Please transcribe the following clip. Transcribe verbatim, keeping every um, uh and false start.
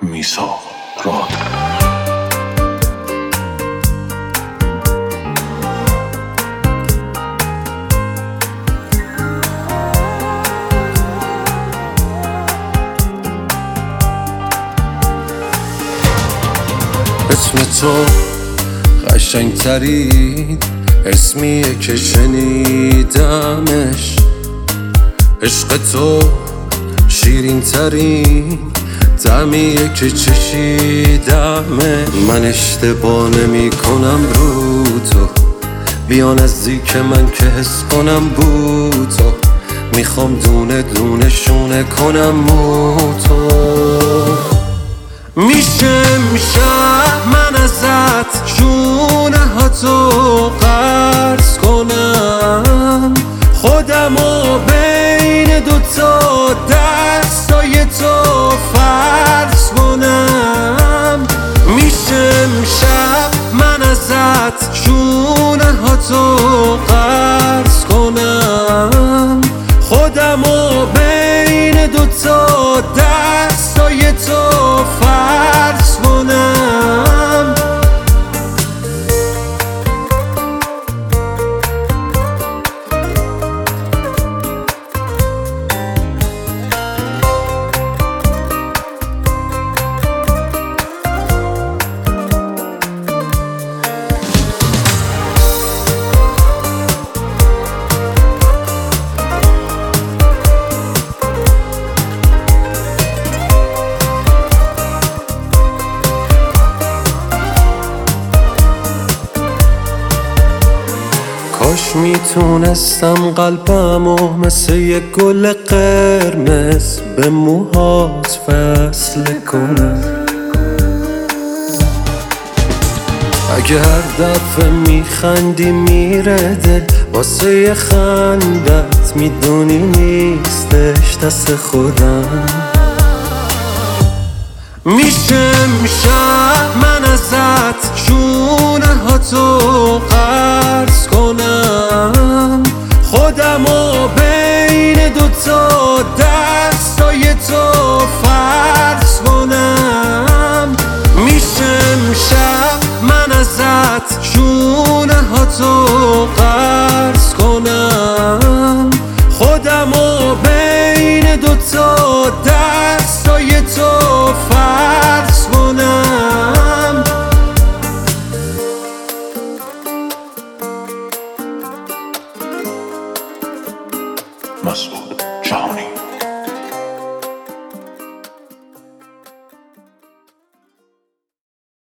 میثاق راد. اسم تو قشنگ ترین اسمیه که شنیدمش، عشق تو شیرین ترین طعمیه که چشیدمه. من اشتباه نمی کنم رو تو، بیا نزدیک من که حس کنم بو تو، میخوام دونه دونه شونه کنم مو تو. میشه میشه من ازت شونه ها تو قرض کنم، خودمو بین دوتا دستای تو فرض کنم. میشه میشه من ازت شونه ها تو قرض کنم، خودمو بین دوتا دستای تو فرض کنم. کاش میتونستم قلبمو مثل یه گل قرمز به موهات وصل کنم. اگه هر دفعه میخندی میره دل واسه یه خندت، میدونی نیستش دست خودم. میشه میشه من ازت شونه ها تو قرض کنم، خودمو بین دوتا دستای تو فرض